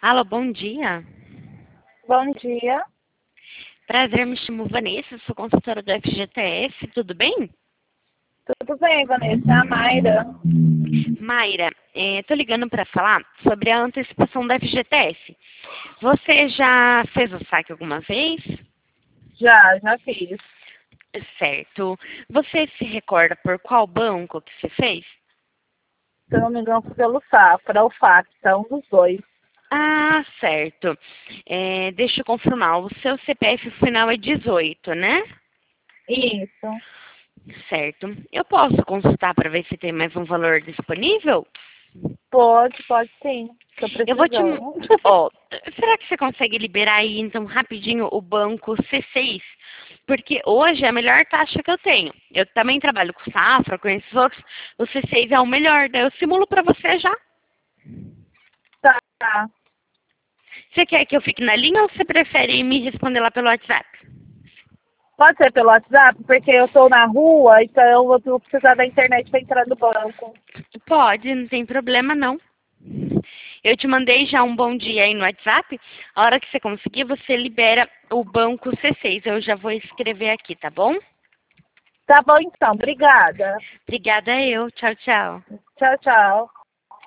Alô, bom dia. Bom dia. Prazer, me chamo Vanessa, sou consultora do FGTS, tudo bem? Tudo bem, Vanessa? É a Mayra. Mayra, tô ligando para falar sobre a antecipação do FGTS. Você já fez o saque alguma vez? Já fiz. Certo. Você se recorda por qual banco que você fez? Se eu não me engano, foi pelo Safra, o Fax, é um dos dois. Ah, certo. Deixa eu confirmar, o seu CPF final é 18, né? Isso. Certo. Eu posso consultar para ver se tem mais um valor disponível? Pode sim. Tô Eu vou te. precisando. Ó, será que você consegue liberar aí, então, rapidinho o banco C6? Porque hoje é a melhor taxa que eu tenho. Eu também trabalho com Safra, com esses outros. O C6 é o melhor, daí eu simulo pra você já. Tá. Você quer que eu fique na linha ou você prefere me responder lá pelo WhatsApp? Pode ser pelo WhatsApp, porque eu tô na rua, então eu vou precisar da internet para entrar no banco. Pode, não tem problema não. Eu te mandei já um bom dia aí no WhatsApp. A hora que você conseguir, você libera o banco C6. Eu já vou escrever aqui, tá bom? Tá bom então, obrigada. Obrigada eu. Tchau, tchau. Tchau, tchau.